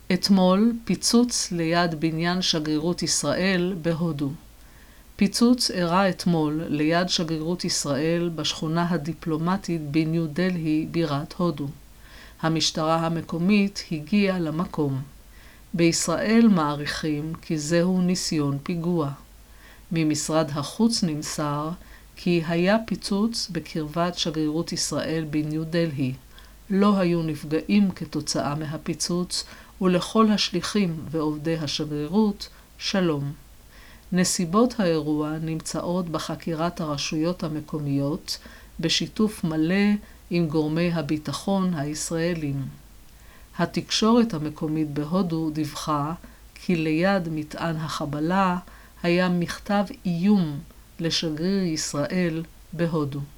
אתמול פיצוץ ליד בניין שגרירות ישראל בהודו. פיצוץ אירע אתמול ליד שגרירות ישראל בשכונה הדיפלומטית בניו דלהי בירת הודו. המשטרה המקומית הגיעה למקום. בישראל מעריכים כי זהו ניסיון פיגוע. ממשרד החוץ נמסר כי היה פיצוץ בקרבת שגרירות ישראל בניו דלהי. לא היו נפגעים כתוצאה מהפיצוץ, ולכל השליחים ועובדי השגרירות, שלום. נסיבות האירוע נמצאות בחקירת הרשויות המקומיות, בשיתוף מלא עם גורמי הביטחון הישראלים. התקשורת המקומית בהודו דיווחה כי ליד מטען החבלה היה מכתב איום לשגריר ישראל בהודו.